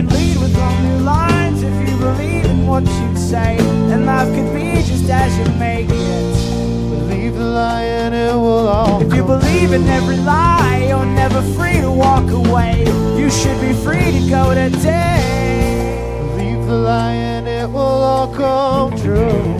can lead with all new lines if you believe in what you say, and life could be just as you make it. Believe the lie and it will all If you believe in every lie, you're never free to walk away. You should be free to go today. Believe the lie and it will all come true.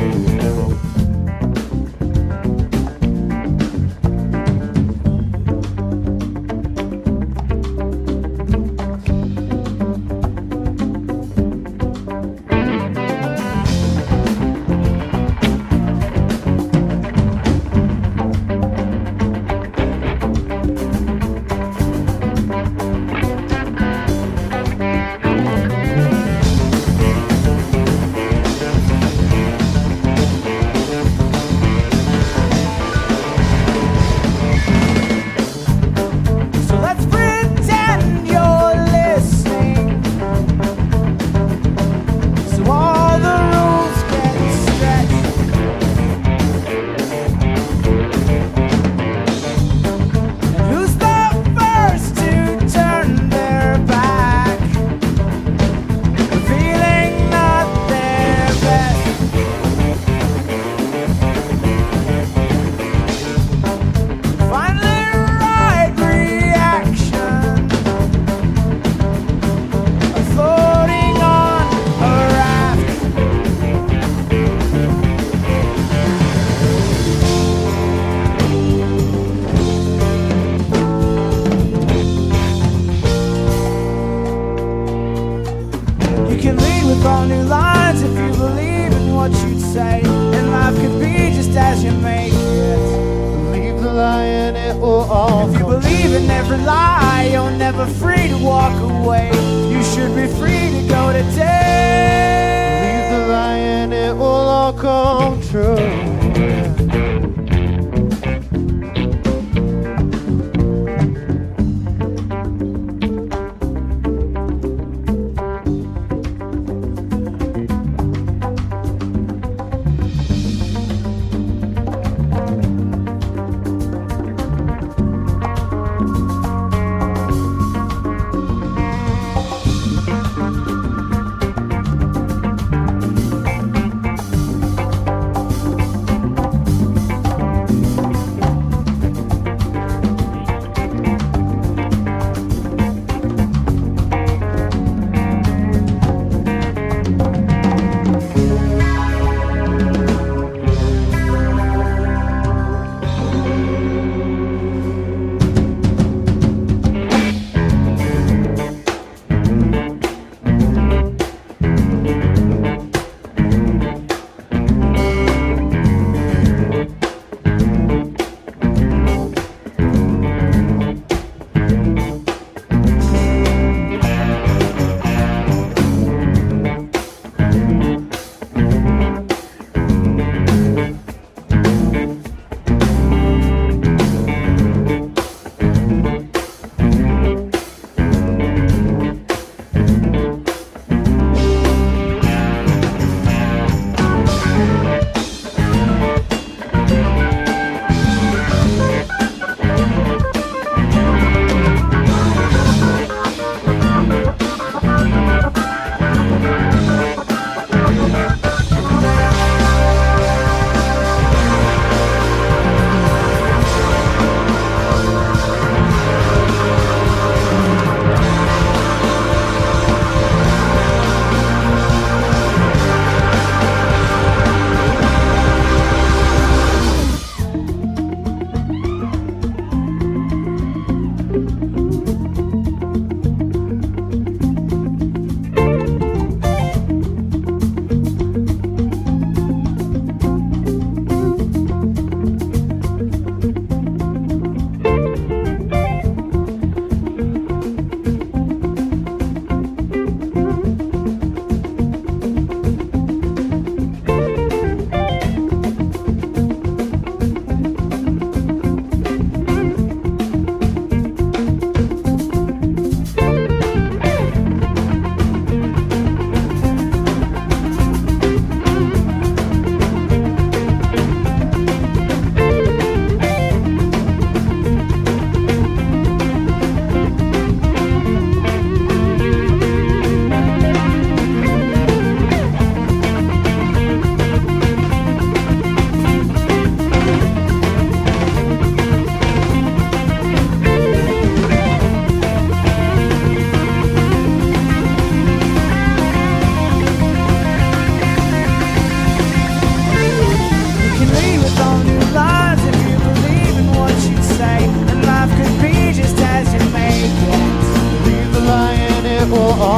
You can lead with all new lines if you believe in what you'd say, and life could be just as you make it. Believe the lie and it will all If you believe in every lie, you're never free to walk away. You should be free to go today. Believe the lie and it will all come true.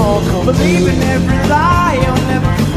all come Believe true. in every lie, you'll never